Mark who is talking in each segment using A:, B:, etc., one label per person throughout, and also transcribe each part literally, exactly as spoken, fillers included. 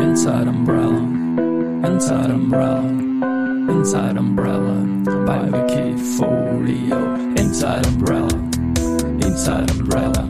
A: Inside Umbrella, Inside Umbrella, Inside Umbrella, by Vicky Folio. Inside Umbrella, Inside Umbrella,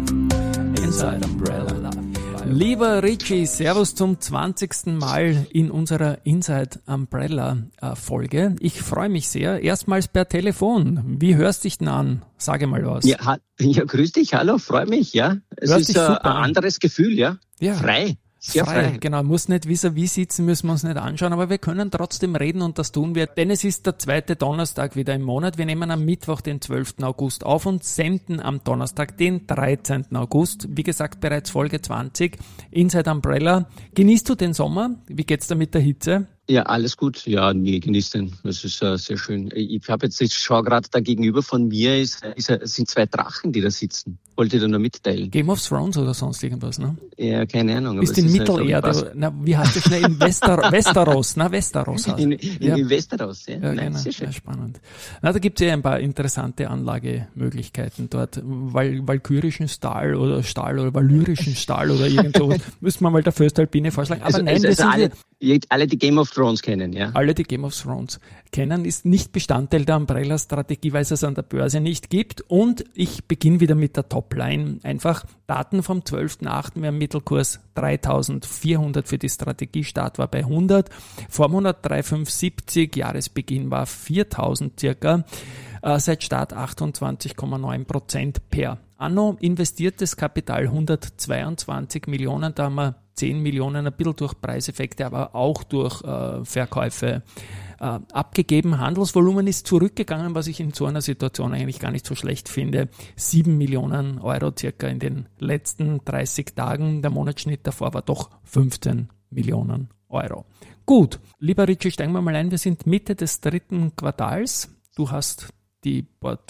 A: Inside Umbrella. Lieber Richie, Servus zum zwanzigsten Mal in unserer Inside Umbrella äh, Folge. Ich freue mich sehr. Erstmals per Telefon. Wie hörst du dich denn an? Sage mal was.
B: Ja, ha- ja grüß dich, hallo, freue mich, ja. Es
A: Hörst
B: ist äh, ein anderes Gefühl, ja.
A: Ja.
B: Frei. Sehr
A: frei.
B: frei.
A: Genau, muss nicht vis-à-vis sitzen, müssen wir uns nicht anschauen, aber wir können trotzdem reden und das tun wir, denn es ist der zweite Donnerstag wieder im Monat. Wir nehmen am Mittwoch, den zwölften August auf und senden am Donnerstag, den dreizehnten August. Wie gesagt, bereits Folge zwanzig, Inside Umbrella. Genießt du den Sommer? Wie geht's da mit der Hitze?
B: Ja, alles gut. Ja, nee, genieß den. Das ist äh, sehr schön. Ich habe jetzt, ich schaue gerade da gegenüber von mir, ist, ist, sind zwei Drachen, die da sitzen. Wollte ich dir nur mitteilen.
A: Game of Thrones oder sonst irgendwas, ne?
B: Ja, keine Ahnung.
A: Ist in Mittelerde, na, wie heißt das schnell? In Wester, Westeros, na, Westeros.
B: In, in,
A: ja.
B: in Westeros, ja.
A: Ja,
B: Nein,
A: genau.
B: sehr schön.
A: Ja, spannend. Na, da gibt es ja ein paar interessante Anlagemöglichkeiten dort. Val- Valkyrischen Stahl oder Stahl oder valyrischen Stahl oder irgend sowas. Müssen wir mal der Föstalpine vorschlagen. Aber
B: Also,
A: nein,
B: also,
A: das
B: also
A: sind
B: alle,
A: wir,
B: alle, die Game of Thrones kennen, ja.
A: alle, die Game of Thrones kennen, ist nicht Bestandteil der Umbrella-Strategie, weil es es an der Börse nicht gibt. Und ich beginne wieder mit der Topline. Einfach Daten vom zwölften achten Wir haben Mittelkurs dreitausendvierhundert für die Strategie. Start war bei hundert. Vormonat drei Komma fünf siebzig. Jahresbeginn war viertausend circa. Äh, seit Start achtundzwanzig Komma neun Prozent per Anno. Investiertes Kapital hundertzweiundzwanzig Millionen. Da haben wir zehn Millionen, ein bisschen durch Preiseffekte, aber auch durch äh, Verkäufe äh, abgegeben. Handelsvolumen ist zurückgegangen, was ich in so einer Situation eigentlich gar nicht so schlecht finde. sieben Millionen Euro circa in den letzten dreißig Tagen. Der Monatsschnitt davor war doch fünfzehn Millionen Euro. Gut, lieber Richie, steigen wir mal ein. Wir sind Mitte des dritten Quartals. Du hast die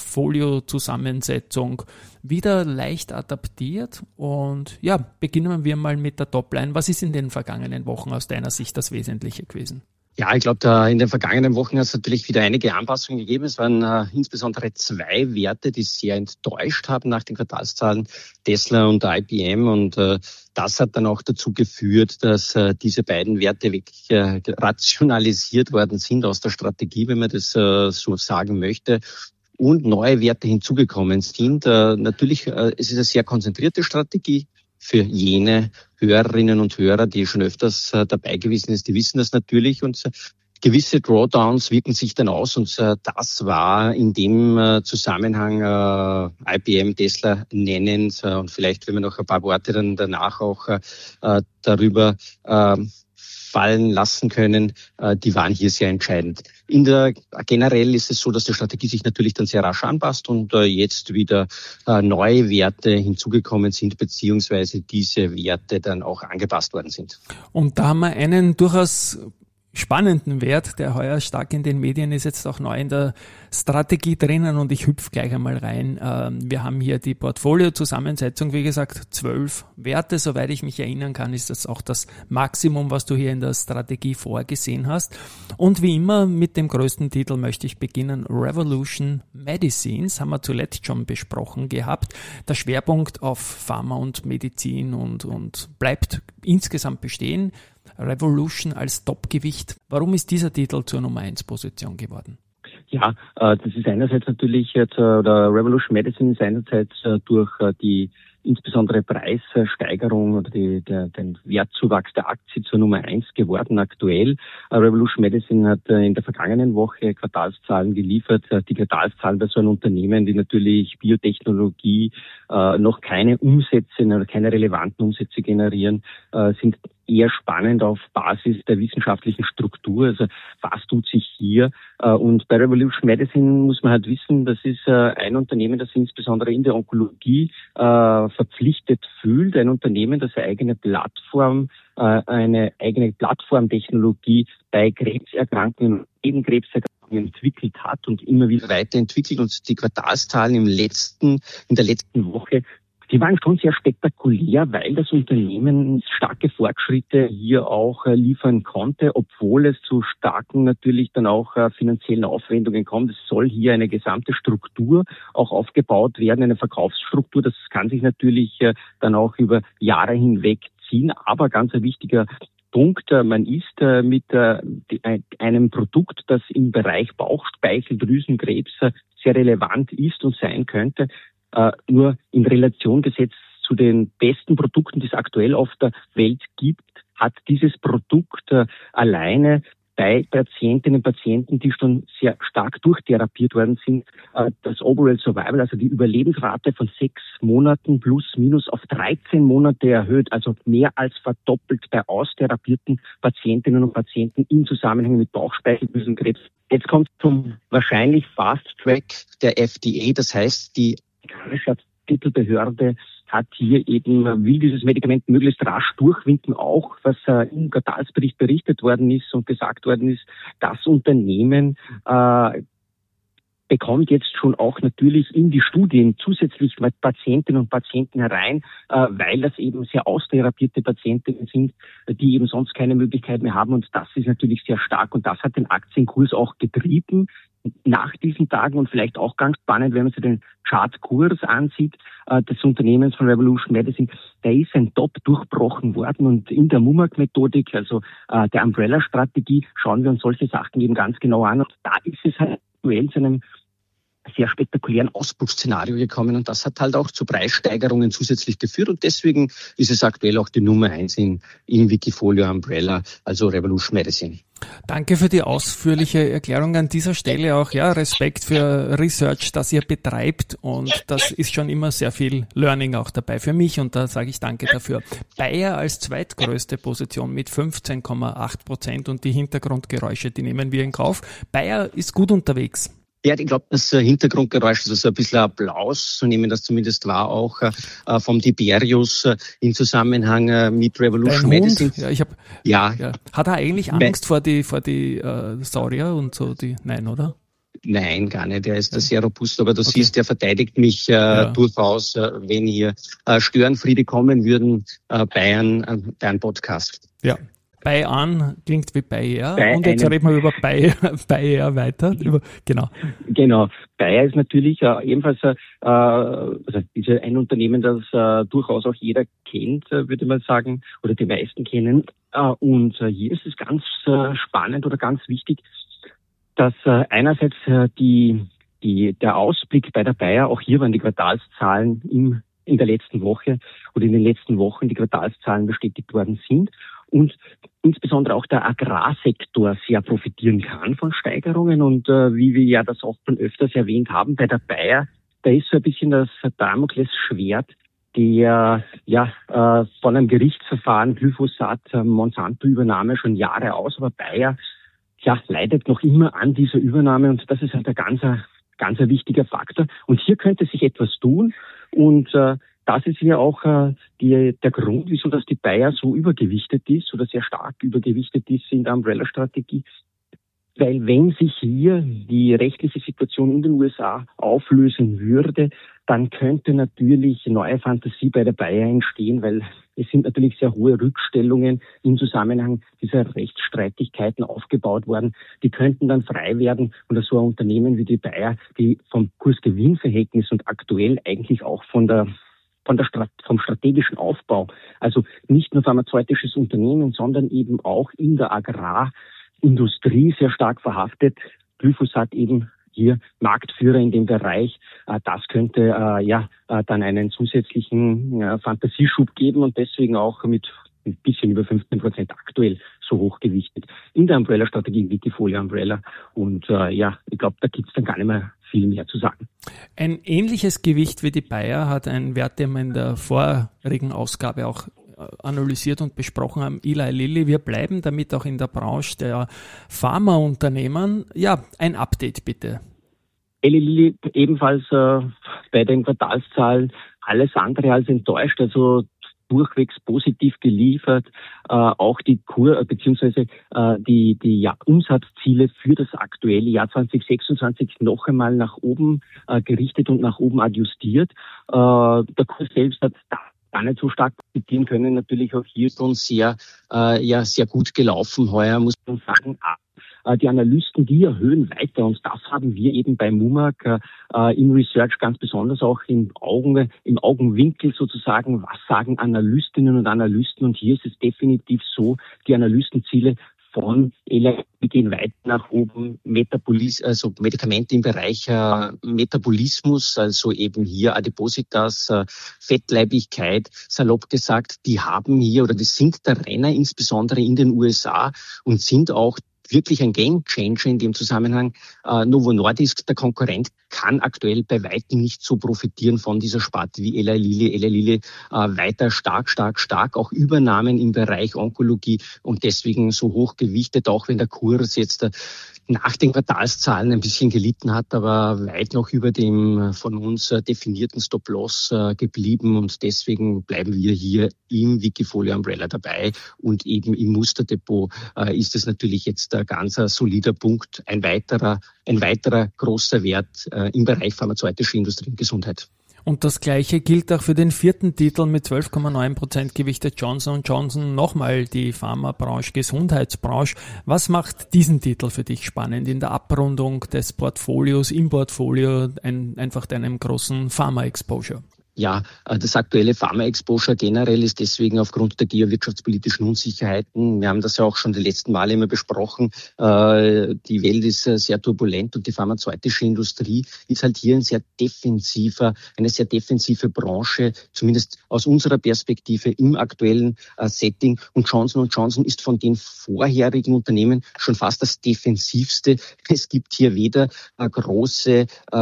A: Portfolio-Zusammensetzung wieder leicht adaptiert und ja, beginnen wir mal mit der Topline. Was ist in den vergangenen Wochen aus deiner Sicht das Wesentliche gewesen?
B: Ja, ich glaube, da in den vergangenen Wochen hat es natürlich wieder einige Anpassungen gegeben. Es waren äh, insbesondere zwei Werte, die sehr enttäuscht haben nach den Quartalszahlen, Tesla und I B M. Und äh, das hat dann auch dazu geführt, dass äh, diese beiden Werte wirklich äh, rationalisiert worden sind aus der Strategie, wenn man das äh, so sagen möchte. Und neue Werte hinzugekommen sind. Äh, natürlich, äh, es ist eine sehr konzentrierte Strategie. Für jene Hörerinnen und Hörer, die schon öfters äh, dabei gewesen sind, die wissen das natürlich. Und äh, gewisse Drawdowns wirken sich dann aus. Und äh, das war in dem äh, Zusammenhang äh, I B M, Tesla nennend. Äh, und vielleicht, wenn wir noch ein paar Worte dann danach auch äh, darüber äh, fallen lassen können, äh, die waren hier sehr entscheidend. In der generell ist es so, dass die Strategie sich natürlich dann sehr rasch anpasst und äh, jetzt wieder äh, neue Werte hinzugekommen sind, beziehungsweise diese Werte dann auch angepasst worden sind. Und
A: da haben wir einen durchaus spannenden Wert, der heuer stark in den Medien ist, jetzt auch neu in der Strategie drinnen und ich hüpfe gleich einmal rein. Wir haben hier die Portfolio-Zusammensetzung, wie gesagt, zwölf Werte, soweit ich mich erinnern kann, ist das auch das Maximum, was du hier in der Strategie vorgesehen hast. Und wie immer mit dem größten Titel möchte ich beginnen, Revolution Medicines, haben wir zuletzt schon besprochen gehabt. Der Schwerpunkt auf Pharma und Medizin und, und bleibt insgesamt bestehen. Revolution als Topgewicht. Warum ist dieser Titel zur Nummer eins Position geworden?
B: Ja, äh, das ist einerseits natürlich jetzt, äh, oder Revolution Medicine ist einerseits äh, durch äh, die insbesondere Preissteigerung oder die, der, den Wertzuwachs der Aktie zur Nummer eins geworden aktuell. Uh, Revolution Medicine hat uh, in der vergangenen Woche Quartalszahlen geliefert. Uh, die Quartalszahlen bei so einem Unternehmen, die natürlich Biotechnologie uh, noch keine Umsätze oder keine relevanten Umsätze generieren, uh, sind eher spannend auf Basis der wissenschaftlichen Struktur. Also was tut sich hier? Und bei Revolution Medicine muss man halt wissen, das ist ein Unternehmen, das insbesondere in der Onkologie verpflichtet fühlt. Ein Unternehmen, das eine eigene Plattform, eine eigene Plattformtechnologie bei Krebserkrankungen, eben Krebserkrankungen entwickelt hat und immer wieder weiterentwickelt. Und die Quartalszahlen im letzten, in der letzten Woche, die waren schon sehr spektakulär, weil das Unternehmen starke Fortschritte hier auch äh, liefern konnte, obwohl es zu starken natürlich dann auch äh, finanziellen Aufwendungen kommt. Es soll hier eine gesamte Struktur auch aufgebaut werden, eine Verkaufsstruktur. Das kann sich natürlich äh, dann auch über Jahre hinweg ziehen. Aber ganz ein wichtiger Punkt, man ist mit einem Produkt, das im Bereich Bauchspeicheldrüsenkrebs sehr relevant ist und sein könnte, nur in Relation gesetzt zu den besten Produkten, die es aktuell auf der Welt gibt, hat dieses Produkt alleine bei Patientinnen und Patienten, die schon sehr stark durchtherapiert worden sind, das Overall Survival, also die Überlebensrate von sechs Monaten plus minus auf dreizehn Monate erhöht, also mehr als verdoppelt bei austherapierten Patientinnen und Patienten im Zusammenhang mit Bauchspeicheldrüsenkrebs. Jetzt kommt zum wahrscheinlich Fast Track der F D A, das heißt, die amerikanische Titelbehörde hat hier eben, will dieses Medikament möglichst rasch durchwinken, auch was äh, im Quartalsbericht berichtet worden ist und gesagt worden ist, das Unternehmen äh, bekommt jetzt schon auch natürlich in die Studien zusätzlich mit Patientinnen und Patienten herein, äh, weil das eben sehr austherapierte Patientinnen sind, die eben sonst keine Möglichkeit mehr haben. Und das ist natürlich sehr stark und das hat den Aktienkurs auch getrieben nach diesen Tagen und vielleicht auch ganz spannend, wenn man sich den Chartkurs ansieht, äh, des Unternehmens von Revolution Medicine, der ist ein Top durchbrochen worden und in der M U M A C-Methodik, also äh, der Umbrella-Strategie, schauen wir uns solche Sachen eben ganz genau an und da ist es halt aktuell zu einem sehr spektakulären Ausbruchsszenario gekommen und das hat halt auch zu Preissteigerungen zusätzlich geführt und deswegen ist es aktuell auch die Nummer eins in, in Wikifolio Umbrella, also Revolution Medicine.
A: Danke für die ausführliche Erklärung an dieser Stelle auch. Ja, Respekt für Research, das ihr betreibt und das ist schon immer sehr viel Learning auch dabei für mich und da sage ich danke dafür. Bayer als zweitgrößte Position mit fünfzehn Komma acht Prozent und die Hintergrundgeräusche, die nehmen wir in Kauf. Bayer ist gut unterwegs.
B: Ja, ich glaube, das Hintergrundgeräusch, also so ein bisschen Applaus, so nehmen wir das zumindest wahr, auch äh, vom Tiberius äh, in Zusammenhang äh, mit Revolution
A: Dein
B: Medicine.
A: Hund? Ja, ich hab,
B: ja.
A: ja. Hat er eigentlich Angst vor die vor die äh, Saurier und so? Die? Nein, oder?
B: Nein, gar nicht. Er ist da sehr robust, aber du okay. siehst, er verteidigt mich äh, ja. durchaus, äh, wenn hier äh, Störenfriede kommen würden, äh, Bayern, äh, Bayern Podcast.
A: Ja. Bayern klingt wie Bayer
B: bei
A: und jetzt reden wir über Bayer, Bayer weiter. Über, genau.
B: Genau. Bayer ist natürlich äh, ebenfalls äh, also ist ein Unternehmen, das äh, durchaus auch jeder kennt, äh, würde man sagen, oder die meisten kennen. Äh, und äh, hier ist es ganz äh, spannend oder ganz wichtig, dass äh, einerseits äh, die, die, der Ausblick bei der Bayer, auch hier waren die Quartalszahlen im, in der letzten Woche oder in den letzten Wochen die Quartalszahlen bestätigt worden sind. Und insbesondere auch der Agrarsektor sehr profitieren kann von Steigerungen. Und äh, wie wir ja das auch schon öfters erwähnt haben, bei der Bayer, da ist so ein bisschen das Damoklesschwert der ja äh, von einem Gerichtsverfahren Glyphosat äh, Monsanto-Übernahme schon Jahre aus. Aber Bayer ja, leidet noch immer an dieser Übernahme und das ist halt ein ganz, ganz ein wichtiger Faktor. Und hier könnte sich etwas tun und äh, das ist hier auch äh, die, der Grund, wieso dass die Bayer so übergewichtet ist oder sehr stark übergewichtet ist in der Umbrella-Strategie. Weil wenn sich hier die rechtliche Situation in den U S A auflösen würde, dann könnte natürlich neue Fantasie bei der Bayer entstehen, weil es sind natürlich sehr hohe Rückstellungen im Zusammenhang dieser Rechtsstreitigkeiten aufgebaut worden. Die könnten dann frei werden und so ein Unternehmen wie die Bayer, die vom Kurs-Gewinn-Verhältnis und aktuell eigentlich auch von der von der Strat- vom strategischen Aufbau, also nicht nur pharmazeutisches Unternehmen, sondern eben auch in der Agrarindustrie sehr stark verhaftet. Glyphosat eben hier Marktführer in dem Bereich. Das könnte äh, ja äh, dann einen zusätzlichen äh, Fantasieschub geben und deswegen auch mit ein bisschen über fünfzehn Prozent aktuell so hochgewichtet in der Umbrella-Strategie, Wikifolio Umbrella. Und äh, ja, ich glaube, da gibt's dann gar nicht mehr viel mehr zu sagen.
A: Ein ähnliches Gewicht wie die Bayer hat ein Wert, den wir in der vorigen Ausgabe auch analysiert und besprochen haben, Eli Lilly. Wir bleiben damit auch in der Branche der Pharmaunternehmen. Ja, ein Update bitte.
B: Eli Lilly ebenfalls äh, bei den Quartalszahlen alles andere als enttäuscht, also durchwegs positiv geliefert, äh, auch die Kur beziehungsweise äh, die die ja, Umsatzziele für das aktuelle Jahr zwanzig sechsundzwanzig noch einmal nach oben äh, gerichtet und nach oben adjustiert. Äh, der Kurs selbst hat da gar nicht so stark profitieren können, natürlich auch hier schon sehr äh, ja sehr gut gelaufen heuer, muss man sagen. Äh, die Analysten, die erhöhen weiter und das haben wir eben bei MUMAG äh, im Research ganz besonders auch im Augen, im Augenwinkel sozusagen, was sagen Analystinnen und Analysten, und hier ist es definitiv so, die Analystenziele von Eli gehen weiter nach oben, Metabolis, also Medikamente im Bereich äh, Metabolismus, also eben hier Adipositas, äh, Fettleibigkeit, salopp gesagt, die haben hier oder die sind der Renner insbesondere in den U S A und sind auch wirklich ein Gamechanger in dem Zusammenhang. Äh, Novo Nordisk, der Konkurrent, kann aktuell bei weitem nicht so profitieren von dieser Sparte wie Eli Lilly. Eli Lilly äh, weiter stark, stark, stark, auch Übernahmen im Bereich Onkologie und deswegen so hoch gewichtet, auch wenn der Kurs jetzt äh, nach den Quartalszahlen ein bisschen gelitten hat, aber weit noch über dem von uns äh, definierten Stop-Loss äh, geblieben und deswegen bleiben wir hier im Wikifolio Umbrella dabei und eben im Musterdepot äh, ist es natürlich jetzt ein ganz ein solider Punkt, ein weiterer, ein weiterer großer Wert äh, im Bereich pharmazeutische Industrie und Gesundheit.
A: Und das Gleiche gilt auch für den vierten Titel mit zwölf Komma neun Prozent Gewicht der Johnson und Johnson. Nochmal die Pharmabranche, Gesundheitsbranche. Was macht diesen Titel für dich spannend in der Abrundung des Portfolios, im Portfolio, ein, einfach deinem großen Pharma-Exposure?
B: Ja, das aktuelle Pharma-Exposure generell ist deswegen aufgrund der geowirtschaftspolitischen Unsicherheiten, wir haben das ja auch schon die letzten Male immer besprochen, äh, die Welt ist sehr turbulent und die pharmazeutische Industrie ist halt hier ein sehr defensiver, eine sehr defensive Branche, zumindest aus unserer Perspektive im aktuellen äh, Setting. Und Johnson und Johnson ist von den vorherigen Unternehmen schon fast das defensivste. Es gibt hier weder äh, große äh,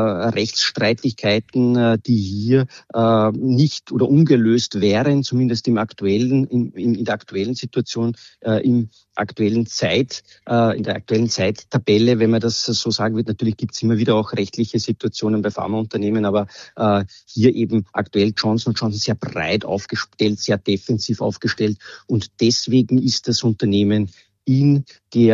B: Rechtsstreitigkeiten, äh, die hier Äh, nicht oder ungelöst wären, zumindest im aktuellen, in, in, in der aktuellen Situation, äh, im aktuellen Zeit, äh, in der aktuellen Zeittabelle, wenn man das so sagen wird. Natürlich gibt es immer wieder auch rechtliche Situationen bei Pharmaunternehmen, aber äh, hier eben aktuell Johnson und Johnson sehr breit aufgestellt, sehr defensiv aufgestellt und deswegen ist das Unternehmen in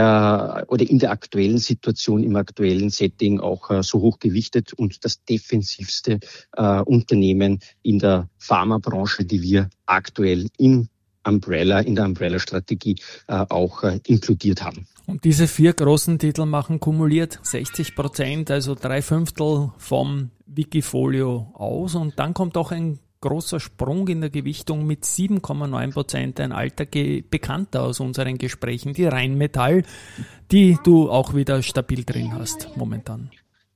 B: der oder in der aktuellen Situation, im aktuellen Setting auch äh, so hoch gewichtet und das defensivste äh, Unternehmen in der Pharmabranche, die wir aktuell im Umbrella, in der Umbrella-Strategie äh, auch äh, inkludiert haben.
A: Und diese vier großen Titel machen kumuliert sechzig Prozent, also drei Fünftel vom Wikifolio aus und dann kommt auch ein großer Sprung in der Gewichtung mit sieben Komma neun Prozent, ein alter Ge- Bekannter aus unseren Gesprächen, die Rheinmetall, die du auch wieder stabil drin hast momentan.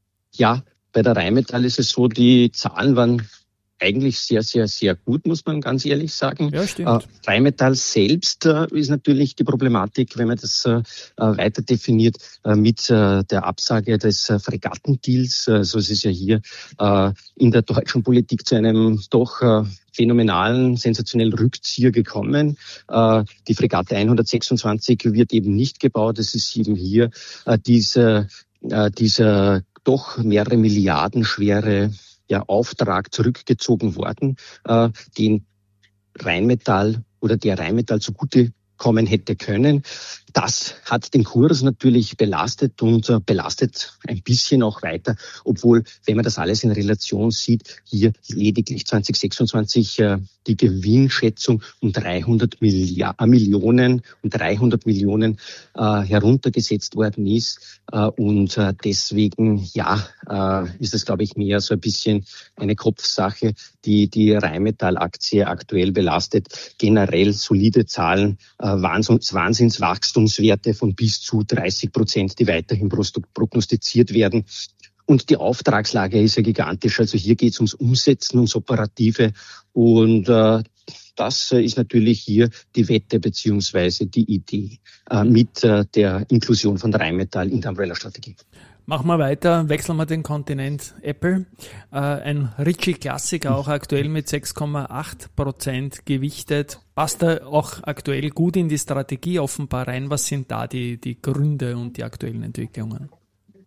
B: Ja, bei der Rheinmetall ist es so, die Zahlen waren eigentlich sehr, sehr, sehr gut, muss man ganz ehrlich sagen.
A: Ja, stimmt.
B: Äh, Rheinmetall selbst äh, ist natürlich die Problematik, wenn man das äh, weiter definiert, äh, mit äh, der Absage des äh, Fregattendeals. Also es ist ja hier äh, in der deutschen Politik zu einem doch äh, phänomenalen, sensationellen Rückzieher gekommen. Äh, die Fregatte hundertsechsundzwanzig wird eben nicht gebaut. Es ist eben hier äh, diese, äh, dieser doch mehrere Milliarden schwere der Auftrag zurückgezogen worden, äh, den Rheinmetall oder der Rheinmetall zugute kommen hätte können. Das hat den Kurs natürlich belastet und äh, belastet ein bisschen auch weiter, obwohl, wenn man das alles in Relation sieht, hier lediglich zwanzig sechsundzwanzig äh, die Gewinnschätzung um dreihundert Milliarden, Millionen, um dreihundert Millionen äh, heruntergesetzt worden ist. Äh, und äh, deswegen, ja, äh, ist das, glaube ich, mehr so ein bisschen eine Kopfsache, die die Rheinmetall-Aktie aktuell belastet. Generell solide Zahlen, äh, Wahnsinns, Wahnsinnswachstumswerte von bis zu dreißig Prozent, die weiterhin prognostiziert werden. Und die Auftragslage ist ja gigantisch. Also hier geht es ums Umsetzen, ums Operative. Und äh, das ist natürlich hier die Wette beziehungsweise die Idee äh, mit äh, der Inklusion von Rheinmetall in der Umbrella-Strategie.
A: Machen wir weiter, wechseln wir den Kontinent. Apple, äh, ein Ritchie-Klassiker, auch aktuell mit sechs Komma acht Prozent gewichtet. Passt da auch aktuell gut in die Strategie offenbar rein? Was sind da die, die Gründe und die aktuellen Entwicklungen?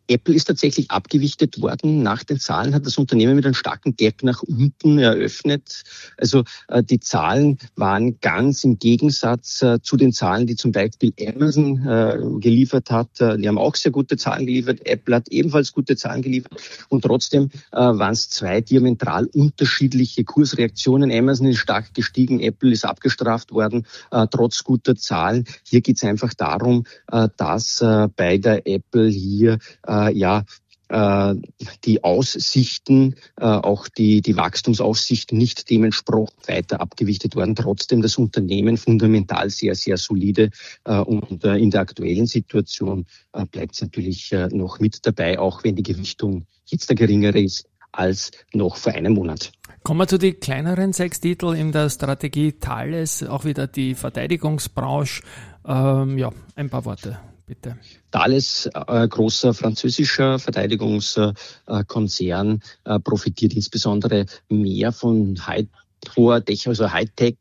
B: Apple ist tatsächlich abgewichtet worden. Nach den Zahlen hat das Unternehmen mit einem starken Gap nach unten eröffnet. Also äh, die Zahlen waren ganz im Gegensatz äh, zu den Zahlen, die zum Beispiel Amazon äh, geliefert hat. Äh, die haben auch sehr gute Zahlen geliefert. Apple hat ebenfalls gute Zahlen geliefert. Und trotzdem äh, waren es zwei diametral unterschiedliche Kursreaktionen. Amazon ist stark gestiegen, Apple ist abgestraft worden, äh, trotz guter Zahlen. Hier geht es einfach darum, äh, dass äh, bei der Apple hier äh, ja, äh, die Aussichten, äh, auch die, die Wachstumsaussichten nicht dementsprechend weiter abgewichtet worden. Trotzdem das Unternehmen fundamental sehr, sehr solide äh, und äh, in der aktuellen Situation äh, bleibt es natürlich äh, noch mit dabei, auch wenn die Gewichtung jetzt der geringere ist als noch vor einem Monat.
A: Kommen wir zu den kleineren sechs Titel in der Strategie Thales, auch wieder die Verteidigungsbranche. Ähm, ja, ein paar Worte. Bitte.
B: Thales, äh, großer französischer Verteidigungskonzern, äh, profitiert insbesondere mehr von High, hoher Tech, also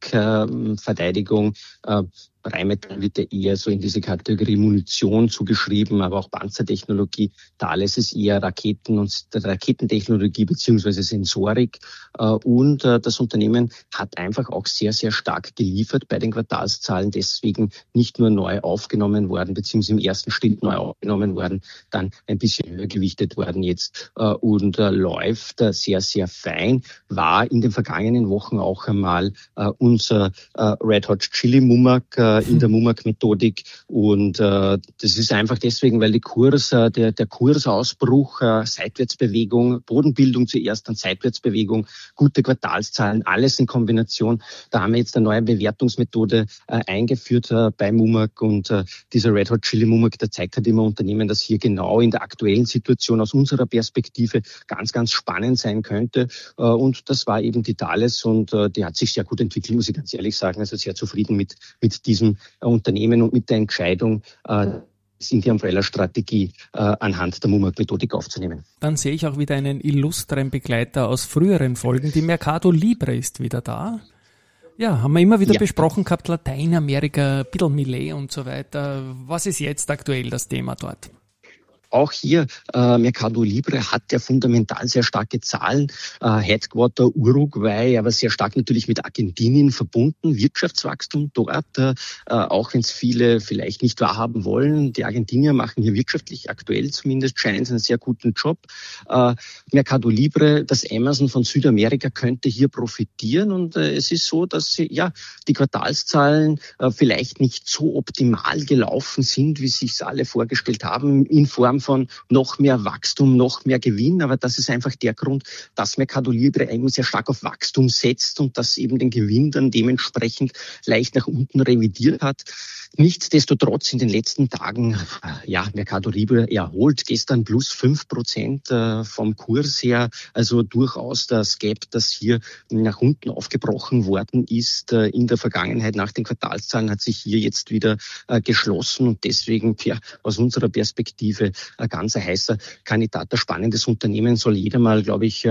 B: Hightech-Verteidigung. Äh, Rheinmetall wird ja eher so in diese Kategorie Munition zugeschrieben, aber auch Panzertechnologie. Thales ist eher Raketen und Raketentechnologie beziehungsweise Sensorik. Und das Unternehmen hat einfach auch sehr, sehr stark geliefert bei den Quartalszahlen, deswegen nicht nur neu aufgenommen worden, beziehungsweise im ersten Schritt neu aufgenommen worden, dann ein bisschen höher gewichtet worden jetzt und läuft sehr, sehr fein. War in den vergangenen Wochen auch einmal unser Red Hot Chili Mumak in der Mumak-Methodik und äh, das ist einfach deswegen, weil die Kurs, äh, der, der Kursausbruch, äh, Seitwärtsbewegung, Bodenbildung zuerst, dann Seitwärtsbewegung, gute Quartalszahlen, alles in Kombination. Da haben wir jetzt eine neue Bewertungsmethode äh, eingeführt äh, bei Mumak und äh, dieser Red Hot Chili Mumak, der zeigt halt immer Unternehmen, dass hier genau in der aktuellen Situation aus unserer Perspektive ganz, ganz spannend sein könnte äh, und das war eben die Thales und äh, die hat sich sehr gut entwickelt, muss ich ganz ehrlich sagen, also sehr zufrieden mit, mit diesem Unternehmen und mit der Entscheidung, äh, in die Umbrella-Strategie äh, anhand der Mumak-Methodik aufzunehmen.
A: Dann sehe ich auch wieder einen illustren Begleiter aus früheren Folgen. Die Mercado Libre ist wieder da. Ja, haben wir immer wieder ja. besprochen gehabt, Lateinamerika, ein bisschen Millet und so weiter. Was ist jetzt aktuell das Thema dort?
B: Auch hier, äh, Mercado Libre hat ja fundamental sehr starke Zahlen. Äh, Headquarter Uruguay, aber sehr stark natürlich mit Argentinien verbunden. Wirtschaftswachstum dort, äh, auch wenn es viele vielleicht nicht wahrhaben wollen. Die Argentinier machen hier wirtschaftlich, aktuell zumindest, scheinen sie einen sehr guten Job. Äh, Mercado Libre, das Amazon von Südamerika, könnte hier profitieren. Und äh, es ist so, dass sie, ja, die Quartalszahlen äh, vielleicht nicht so optimal gelaufen sind, wie sich alle vorgestellt haben, in Form von noch mehr Wachstum, noch mehr Gewinn. Aber das ist einfach der Grund, dass Mercado Libre eben sehr stark auf Wachstum setzt und das eben den Gewinn dann dementsprechend leicht nach unten revidiert hat. Nichtsdestotrotz in den letzten Tagen, ja, Mercado Libre erholt, gestern plus fünf Prozent vom Kurs her, also durchaus das Gap, das hier nach unten aufgebrochen worden ist in der Vergangenheit nach den Quartalszahlen, hat sich hier jetzt wieder geschlossen und deswegen, ja, aus unserer Perspektive ein ganz heißer Kandidat, ein spannendes Unternehmen, soll jeder mal, glaube ich,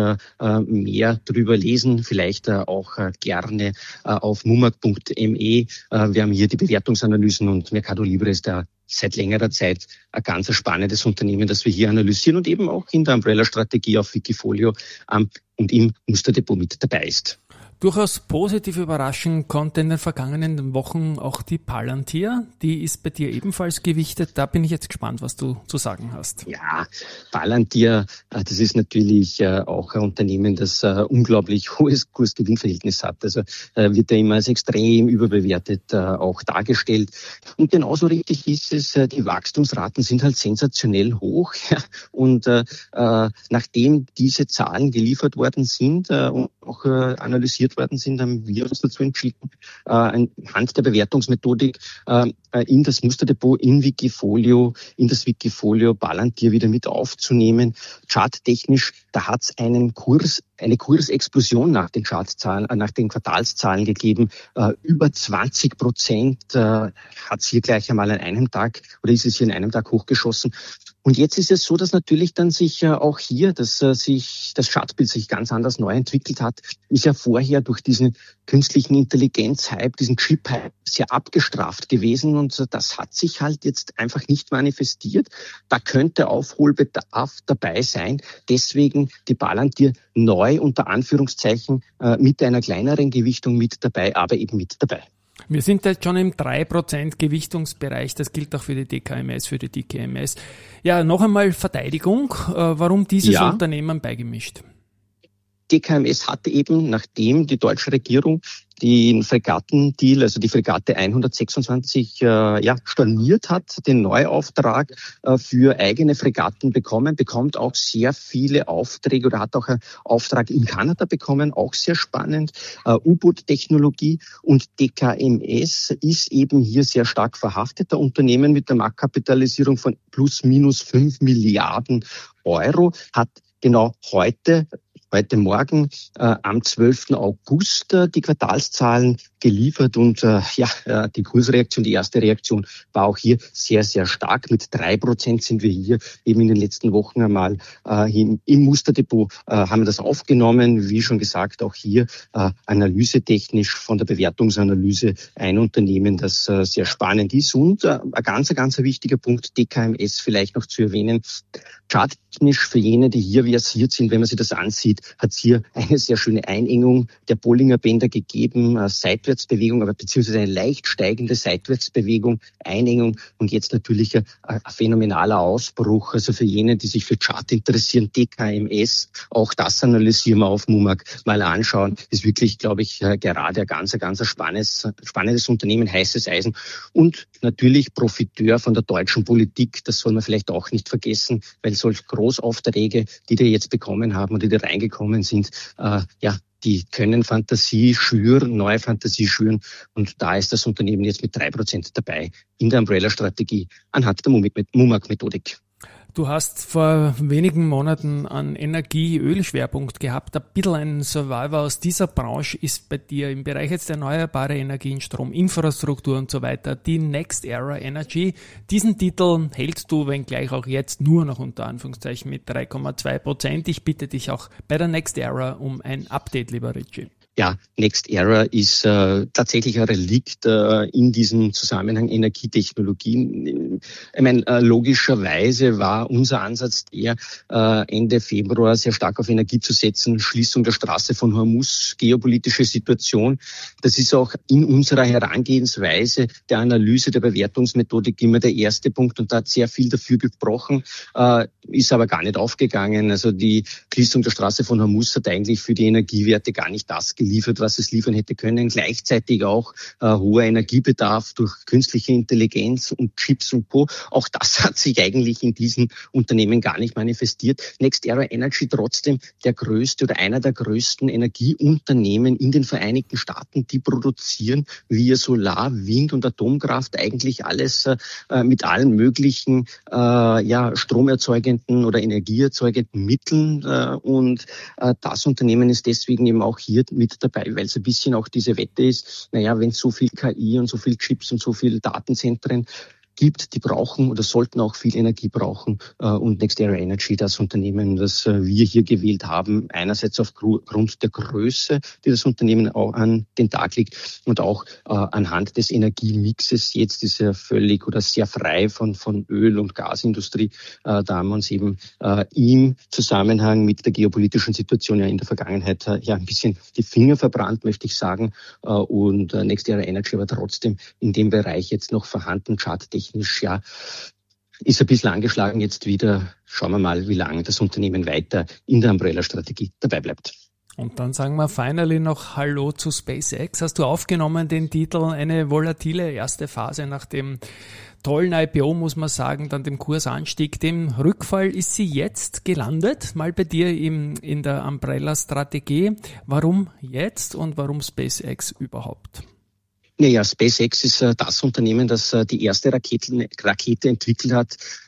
B: mehr drüber lesen, vielleicht auch gerne auf mumak punkt me. Wir haben hier die Bewertungsanalyse und Mercado Libre ist da seit längerer Zeit ein ganz spannendes Unternehmen, das wir hier analysieren und eben auch in der Umbrella-Strategie auf Wikifolio ähm, und im Musterdepot mit dabei ist.
A: Durchaus positiv überraschen konnte in den vergangenen Wochen auch die Palantir. Die ist bei dir ebenfalls gewichtet. Da bin ich jetzt gespannt, was du zu sagen hast.
B: Ja, Palantir, das ist natürlich auch ein Unternehmen, das ein unglaublich hohes Kurs-Gewinn-Verhältnis hat. Also wird ja immer als extrem überbewertet auch dargestellt. Und genauso richtig ist es, die Wachstumsraten sind halt sensationell hoch. Und nachdem diese Zahlen geliefert worden sind und auch analysiert worden sind, haben wir uns dazu entschieden, äh, anhand der Bewertungsmethodik äh, in das Musterdepot, in Wikifolio, in das Wikifolio Palantir wieder mit aufzunehmen. Charttechnisch, da hat es einen Kurs, eine Kursexplosion nach den Chartzahlen, äh, nach den Quartalszahlen gegeben. Äh, über zwanzig Prozent äh, hat es hier gleich einmal an einem Tag oder ist es hier in einem Tag hochgeschossen. Und jetzt ist es so, dass natürlich dann sich äh, auch hier, dass äh, sich das Chartbild sich ganz anders neu entwickelt hat, ist ja vorher durch diesen künstlichen Intelligenz-Hype, diesen Chip-Hype sehr abgestraft gewesen und äh, das hat sich halt jetzt einfach nicht manifestiert. Da könnte Aufholbedarf dabei sein. Deswegen die Palantir neu unter Anführungszeichen äh, mit einer kleineren Gewichtung mit dabei, aber eben mit dabei.
A: Wir sind jetzt schon im drei Prozent Gewichtungsbereich, das gilt auch für die D K M S, für die D K M S. Ja, noch einmal Verteidigung, warum dieses ja. Unternehmen beigemischt?
B: D K M S hatte eben, nachdem die deutsche Regierung den Fregattendeal, also die Fregatte hundertsechsundzwanzig, äh, ja, storniert hat, den Neuauftrag äh, für eigene Fregatten bekommen, bekommt auch sehr viele Aufträge oder hat auch einen Auftrag in Kanada bekommen, auch sehr spannend, äh, U-Boot-Technologie und D K M S ist eben hier sehr stark verhaftet, der Unternehmen mit der Marktkapitalisierung von plus minus fünf Milliarden Euro, hat genau heute heute Morgen äh, am zwölften August äh, die Quartalszahlen geliefert und äh, ja, äh, die Kursreaktion, die erste Reaktion war auch hier sehr, sehr stark. Mit drei Prozent sind wir hier eben in den letzten Wochen einmal äh, im, im Musterdepot, äh, haben wir das aufgenommen. Wie schon gesagt, auch hier äh, analysetechnisch von der Bewertungsanalyse ein Unternehmen, das äh, sehr spannend ist. Und äh, ein ganz, ganz wichtiger Punkt, D K M S vielleicht noch zu erwähnen, charttechnisch für jene, die hier versiert sind, wenn man sich das ansieht, hat es hier eine sehr schöne Einengung der Bollinger Bänder gegeben, eine Seitwärtsbewegung, aber beziehungsweise eine leicht steigende Seitwärtsbewegung, Einengung und jetzt natürlich ein, ein phänomenaler Ausbruch. Also für jene, die sich für Chart interessieren, D K M S, auch das analysieren wir auf Mumak mal anschauen, ist wirklich, glaube ich, gerade ein ganz, ganz spannendes, spannendes Unternehmen, heißes Eisen und natürlich Profiteur von der deutschen Politik. Das soll man vielleicht auch nicht vergessen, weil solche Großaufträge, die die jetzt bekommen haben und die da reingekommen sind, äh, ja, die können Fantasie schüren, neue Fantasie schüren. Und da ist das Unternehmen jetzt mit drei Prozent dabei in der Umbrella-Strategie anhand der Mumak-Methodik.
A: Du hast vor wenigen Monaten einen Energie-Öl-Schwerpunkt gehabt. Ein bisschen ein Survivor aus dieser Branche ist bei dir im Bereich jetzt erneuerbare Energien, Strom, Infrastruktur und so weiter, die Next Era Energy. Diesen Titel hältst du, wenngleich auch jetzt nur noch unter Anführungszeichen mit drei Komma zwei Prozent. Ich bitte dich auch bei der Next Era um ein Update, lieber Richie.
B: Ja, Next Era ist äh, tatsächlich ein Relikt äh, in diesem Zusammenhang Energietechnologien. Ich meine, äh, logischerweise war unser Ansatz der, äh, Ende Februar sehr stark auf Energie zu setzen, Schließung der Straße von Hormuz, geopolitische Situation. Das ist auch in unserer Herangehensweise der Analyse der Bewertungsmethodik immer der erste Punkt und da hat sehr viel dafür gesprochen, äh, ist aber gar nicht aufgegangen. Also die Schließung der Straße von Hormuz hat eigentlich für die Energiewerte gar nicht das geliefert, liefert, was es liefern hätte können. Gleichzeitig auch äh, hoher Energiebedarf durch künstliche Intelligenz und Chips und Co. Auch das hat sich eigentlich in diesen Unternehmen gar nicht manifestiert. Next Era Energy trotzdem der größte oder einer der größten Energieunternehmen in den Vereinigten Staaten, die produzieren via Solar, Wind und Atomkraft eigentlich alles äh, mit allen möglichen äh, ja, stromerzeugenden oder energieerzeugenden Mitteln äh, und äh, das Unternehmen ist deswegen eben auch hier mit dabei, weil es ein bisschen auch diese Wette ist, naja, wenn es so viel K I und so viel Chips und so viel Datenzentren gibt, die brauchen oder sollten auch viel Energie brauchen. Und Next Era Energy, das Unternehmen, das wir hier gewählt haben, einerseits aufgrund der Größe, die das Unternehmen auch an den Tag legt und auch anhand des Energiemixes. Jetzt ist er völlig oder sehr frei von, von Öl- und Gasindustrie. Da haben wir uns eben im Zusammenhang mit der geopolitischen Situation ja in der Vergangenheit ja ein bisschen die Finger verbrannt, möchte ich sagen. Und Next Era Energy aber trotzdem in dem Bereich jetzt noch vorhanden, charttechnisch. Ja, ist ein bisschen angeschlagen jetzt wieder. Schauen wir mal, wie lange das Unternehmen weiter in der Umbrella-Strategie dabei bleibt.
A: Und dann sagen wir finally noch Hallo zu SpaceX. Hast du aufgenommen den Titel, eine volatile erste Phase nach dem tollen I P O, muss man sagen, dann dem Kursanstieg, dem Rückfall ist sie jetzt gelandet, mal bei dir im, in der Umbrella-Strategie. Warum jetzt und warum SpaceX überhaupt?
B: Naja, SpaceX ist äh, das Unternehmen, das äh, die erste Raketen, Rakete entwickelt hat,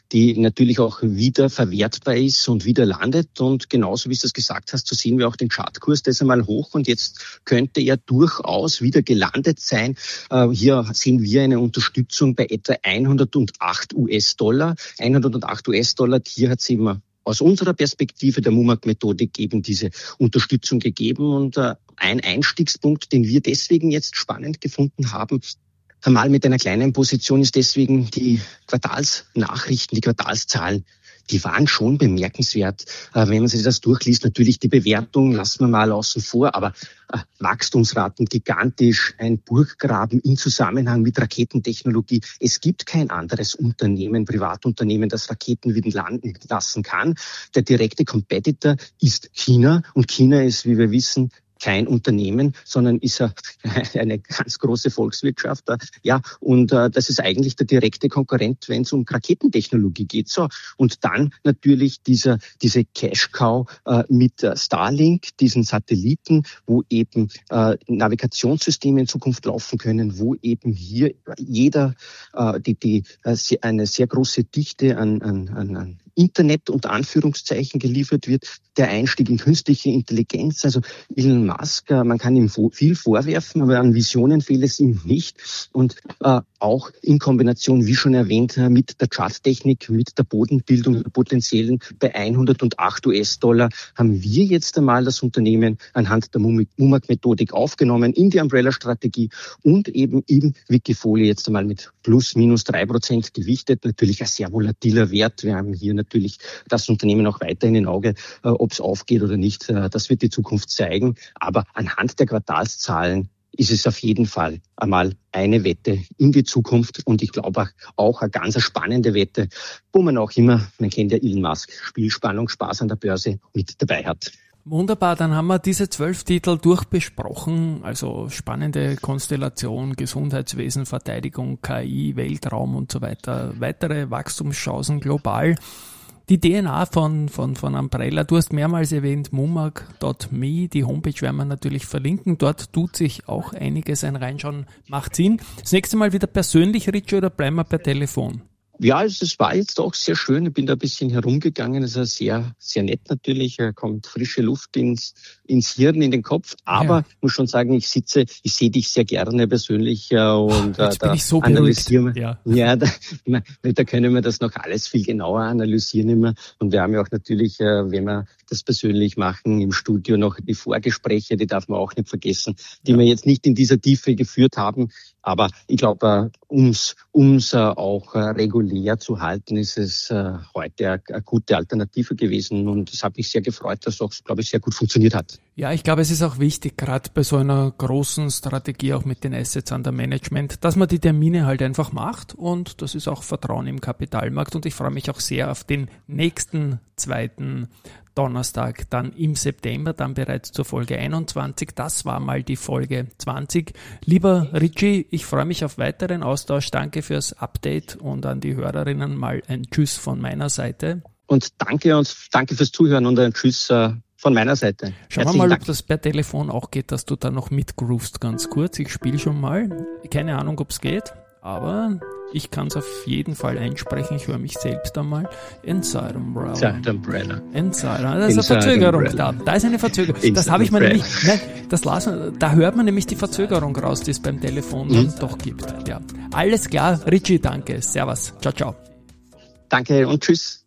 B: die natürlich auch wieder verwertbar ist und wieder landet. Und genauso wie du es gesagt hast, so sehen wir auch den Chartkurs, der ist einmal hoch und jetzt könnte er durchaus wieder gelandet sein. Hier sehen wir eine Unterstützung bei etwa hundertacht US-Dollar. hundertacht US-Dollar, hier hat es eben aus unserer Perspektive der MUMAG-Methodik eben diese Unterstützung gegeben. Und ein Einstiegspunkt, den wir deswegen jetzt spannend gefunden haben, einmal mit einer kleinen Position, ist deswegen die Quartalsnachrichten, die Quartalszahlen, die waren schon bemerkenswert. Wenn man sich das durchliest, natürlich die Bewertung lassen wir mal außen vor, aber Wachstumsraten gigantisch, ein Burggraben im Zusammenhang mit Raketentechnologie. Es gibt kein anderes Unternehmen, Privatunternehmen, das Raketen wieder landen lassen kann. Der direkte Competitor ist China und China ist, wie wir wissen, kein Unternehmen, sondern ist eine ganz große Volkswirtschaft. Ja, und äh, das ist eigentlich der direkte Konkurrent, wenn es um Raketentechnologie geht. So, und dann natürlich dieser diese Cash-Cow äh, mit äh, Starlink, diesen Satelliten, wo eben äh, Navigationssysteme in Zukunft laufen können, wo eben hier jeder äh, die die äh, eine sehr große Dichte an an an Internet unter Anführungszeichen geliefert wird, der Einstieg in künstliche Intelligenz. Also Elon Musk, man kann ihm viel vorwerfen, aber an Visionen fehlt es ihm nicht. Und äh, auch in Kombination, wie schon erwähnt, mit der Charttechnik, mit der Bodenbildung der potenziellen bei hundertacht US-Dollar haben wir jetzt einmal das Unternehmen anhand der MUMAG-Methodik aufgenommen in die Umbrella-Strategie und eben im Wikifolio jetzt einmal mit plus minus drei Prozent gewichtet. Natürlich ein sehr volatiler Wert. Wir haben hier natürlich das Unternehmen auch weiterhin im Auge, äh, ob es aufgeht oder nicht. Äh, das wird die Zukunft zeigen. Aber anhand der Quartalszahlen ist es auf jeden Fall einmal eine Wette in die Zukunft und ich glaube auch eine ganz spannende Wette, wo man auch immer, man kennt ja Elon Musk, Spielspannung, Spaß an der Börse mit dabei hat.
A: Wunderbar, dann haben wir diese zwölf Titel durchbesprochen, also spannende Konstellation, Gesundheitswesen, Verteidigung, K I, Weltraum und so weiter, weitere Wachstumschancen global. Die D N A von, von, von Umbrella, du hast mehrmals erwähnt, mumag Punkt me, die Homepage werden wir natürlich verlinken, dort tut sich auch einiges, ein Reinschauen macht Sinn. Das nächste Mal wieder persönlich, Richie, oder bleiben wir per Telefon?
B: Ja, es war jetzt auch sehr schön. Ich bin da ein bisschen herumgegangen. Es ist sehr, sehr nett natürlich. Da kommt frische Luft ins, ins Hirn, in den Kopf. Aber ja. Ich muss schon sagen, ich sitze, ich sehe dich sehr gerne persönlich. Und
A: jetzt
B: da
A: bin ich so
B: analysieren wir.
A: Ja,
B: ja da, da können wir das noch alles viel genauer analysieren immer. Und wir haben ja auch natürlich, wenn wir das persönlich machen, im Studio noch die Vorgespräche, die darf man auch nicht vergessen, die ja. wir jetzt nicht in dieser Tiefe geführt haben. Aber ich glaube, ums, ums auch regulär zu halten, ist es heute eine gute Alternative gewesen. Und es hat mich sehr gefreut, dass es auch, glaube ich, sehr gut funktioniert hat.
A: Ja, ich glaube, es ist auch wichtig, gerade bei so einer großen Strategie, auch mit den Assets under Management, dass man die Termine halt einfach macht. Und das ist auch Vertrauen im Kapitalmarkt. Und ich freue mich auch sehr auf den nächsten zweiten Donnerstag, dann im September, dann bereits zur Folge einundzwanzig. Das war mal die Folge zwanzig. Lieber Richie, ich freue mich auf weiteren Austausch. Danke fürs Update und an die Hörerinnen mal ein Tschüss von meiner Seite.
B: Und danke und danke fürs Zuhören und ein Tschüss äh, von meiner Seite.
A: Schauen wir mal, Dank. Ob das per Telefon auch geht, dass du da noch mitgroovst ganz kurz. Ich spiele schon mal. Keine Ahnung, ob es geht, aber ich kann es auf jeden Fall einsprechen. Ich höre mich selbst einmal. Inside Umbrella.
B: Inside Umbrella.
A: Inside. Da ist eine Verzögerung da. Da ist eine Verzögerung. Inside das habe ich mir nämlich, nein, das las, da hört man nämlich die Verzögerung raus, die es beim Telefon mhm. doch gibt. Ja. Alles klar. Richie, danke. Servus. Ciao, ciao.
B: Danke und tschüss.